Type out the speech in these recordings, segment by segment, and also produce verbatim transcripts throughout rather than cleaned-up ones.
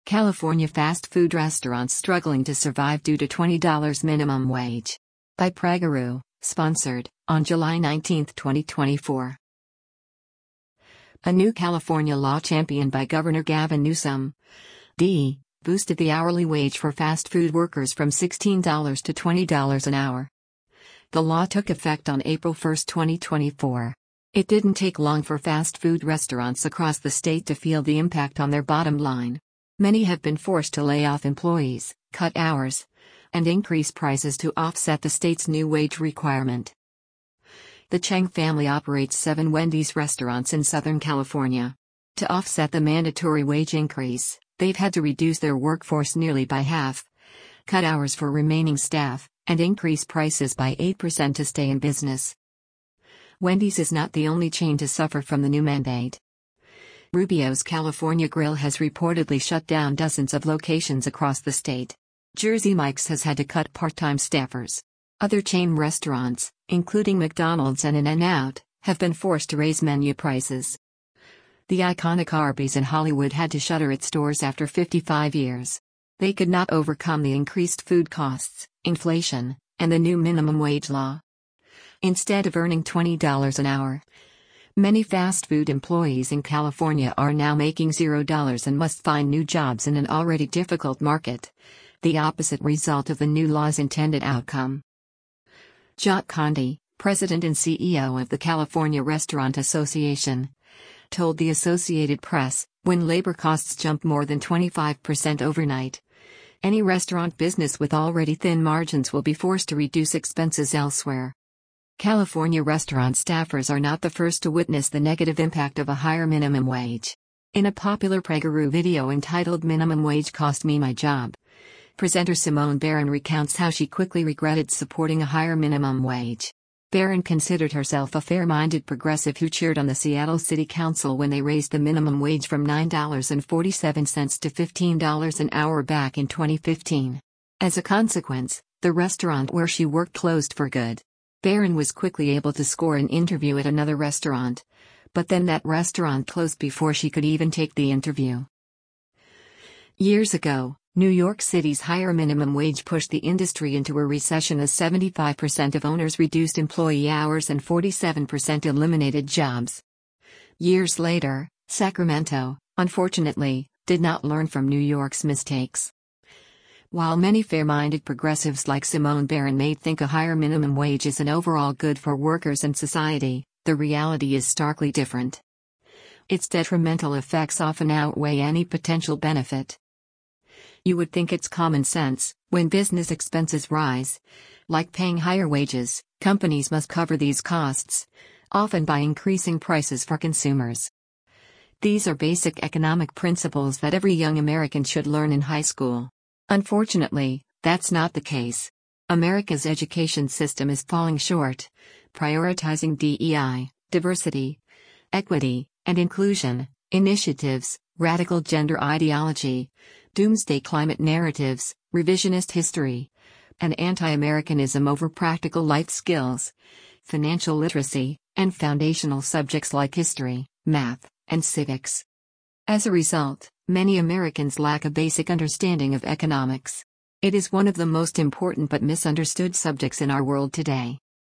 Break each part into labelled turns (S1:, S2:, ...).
S1: California fast food restaurants struggling to survive due to twenty dollars minimum wage. By PragerU, sponsored, on July nineteenth, twenty twenty-four. A new California law championed by Governor Gavin Newsom, D, boosted the hourly wage for fast food workers from sixteen dollars to twenty dollars an hour. The law took effect on April first, twenty twenty-four. It didn't take long for fast food restaurants across the state to feel the impact on their bottom line. Many have been forced to lay off employees, cut hours, and increase prices to offset the state's new wage requirement. The Cheng family operates seven Wendy's restaurants in Southern California. To offset the mandatory wage increase, they've had to reduce their workforce nearly by half, cut hours for remaining staff, and increase prices by eight percent to stay in business. Wendy's is not the only chain to suffer from the new mandate. Rubio's California Grill has reportedly shut down dozens of locations across the state. Jersey Mike's has had to cut part-time staffers. Other chain restaurants, including McDonald's and In-N-Out, have been forced to raise menu prices. The iconic Arby's in Hollywood had to shutter its doors after fifty-five years. They could not overcome the increased food costs, inflation, and the new minimum wage law. Instead of earning twenty dollars an hour, many fast food employees in California are now making zero dollars and must find new jobs in an already difficult market, the opposite result of the new law's intended outcome. Jacques Conde, president and C E O of the California Restaurant Association, told the Associated Press, when labor costs jump more than twenty-five percent overnight, any restaurant business with already thin margins will be forced to reduce expenses elsewhere. California restaurant staffers are not the first to witness the negative impact of a higher minimum wage. In a popular PragerU video entitled "Minimum Wage Cost Me My Job," presenter Simone Barron recounts how she quickly regretted supporting a higher minimum wage. Barron considered herself a fair-minded progressive who cheered on the Seattle City Council when they raised the minimum wage from nine dollars and forty-seven cents to fifteen dollars an hour back in twenty fifteen. As a consequence, the restaurant where she worked closed for good. Barron was quickly able to score an interview at another restaurant, but then that restaurant closed before she could even take the interview. Years ago, New York City's higher minimum wage pushed the industry into a recession as seventy-five percent of owners reduced employee hours and forty-seven percent eliminated jobs. Years later, Sacramento, unfortunately, did not learn from New York's mistakes. While many fair-minded progressives like Simone Barron may think a higher minimum wage is an overall good for workers and society, the reality is starkly different. Its detrimental effects often outweigh any potential benefit. You would think it's common sense, when business expenses rise, like paying higher wages, companies must cover these costs, often by increasing prices for consumers. These are basic economic principles that every young American should learn in high school. Unfortunately, that's not the case. America's education system is falling short, prioritizing D E I, diversity, equity, and inclusion, initiatives, radical gender ideology, doomsday climate narratives, revisionist history, and anti-Americanism over practical life skills, financial literacy, and foundational subjects like history, math, and civics. As a result, many Americans lack a basic understanding of economics. It is one of the most important but misunderstood subjects in our world today.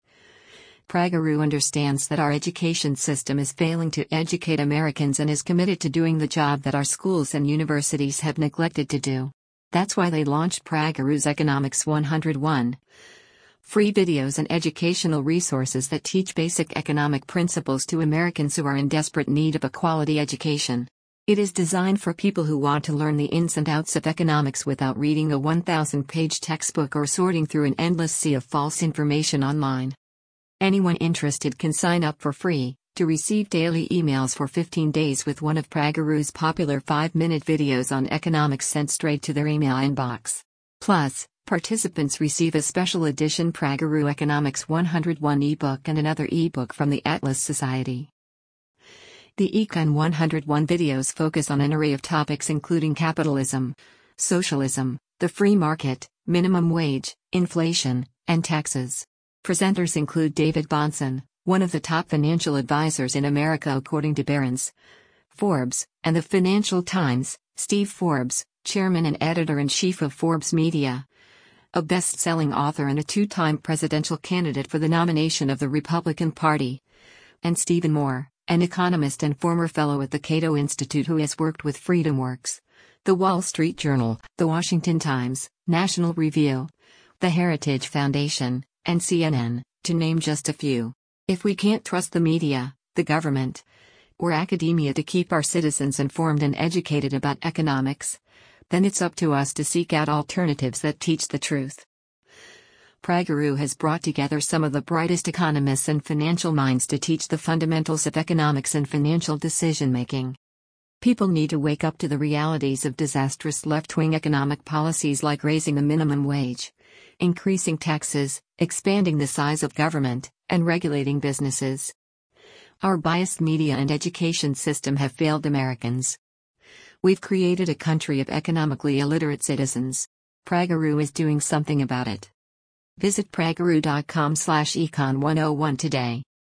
S1: PragerU understands that our education system is failing to educate Americans and is committed to doing the job that our schools and universities have neglected to do. That's why they launched PragerU's Economics one oh one. Free videos and educational resources that teach basic economic principles to Americans who are in desperate need of a quality education. It is designed for people who want to learn the ins and outs of economics without reading a one thousand page textbook or sorting through an endless sea of false information online. Anyone interested can sign up for free, to receive daily emails for fifteen days with one of PragerU's popular five minute videos on economics sent straight to their email inbox. Plus, participants receive a special edition PragerU Economics one oh one ebook and another ebook from the Atlas Society. The Econ one oh one videos focus on an array of topics including capitalism, socialism, the free market, minimum wage, inflation, and taxes. Presenters include David Bahnsen, one of the top financial advisors in America according to Barron's, Forbes, and the Financial Times, Steve Forbes, chairman and editor-in-chief of Forbes Media, a best-selling author and a two-time presidential candidate for the nomination of the Republican Party, and Stephen Moore, an economist and former fellow at the Cato Institute who has worked with FreedomWorks, The Wall Street Journal, The Washington Times, National Review, the Heritage Foundation, and C N N, to name just a few. If we can't trust the media, the government, or academia to keep our citizens informed and educated about economics, then it's up to us to seek out alternatives that teach the truth. PragerU has brought together some of the brightest economists and financial minds to teach the fundamentals of economics and financial decision-making. People need to wake up to the realities of disastrous left-wing economic policies like raising the minimum wage, increasing taxes, expanding the size of government, and regulating businesses. Our biased media and education system have failed Americans. We've created a country of economically illiterate citizens. PragerU is doing something about it. Visit prageru dot com slash econ one oh one today.